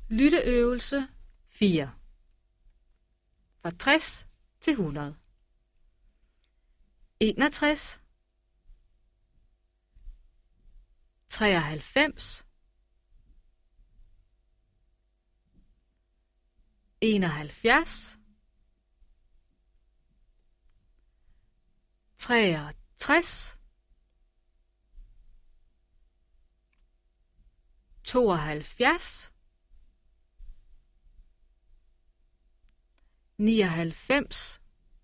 Lytteøvelse 4. Fra 60 til 100. 61, 93, 71, 63, 72, 99,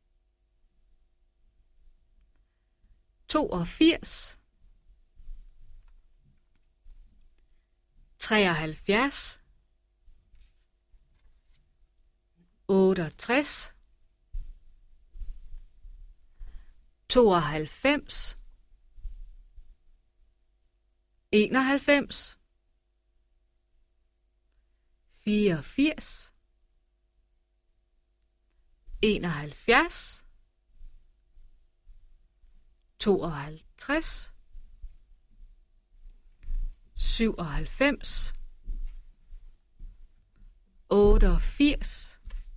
82, 73, 68, 92, 91, 84, 71, 52, 97, 88,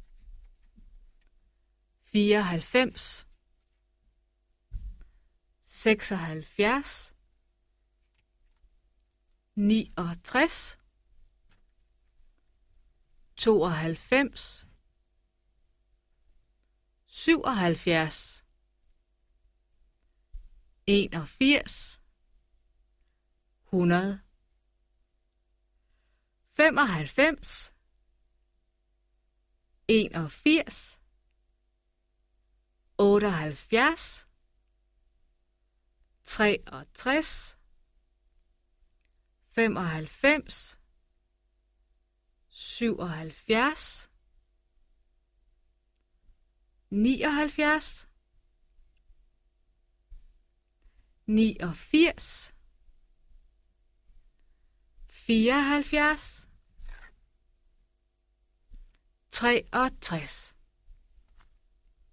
94, 76, 69, 92, 77, 81, 100, 95, 81, 78, 63, 95, 77, 79, 89, 74, 63.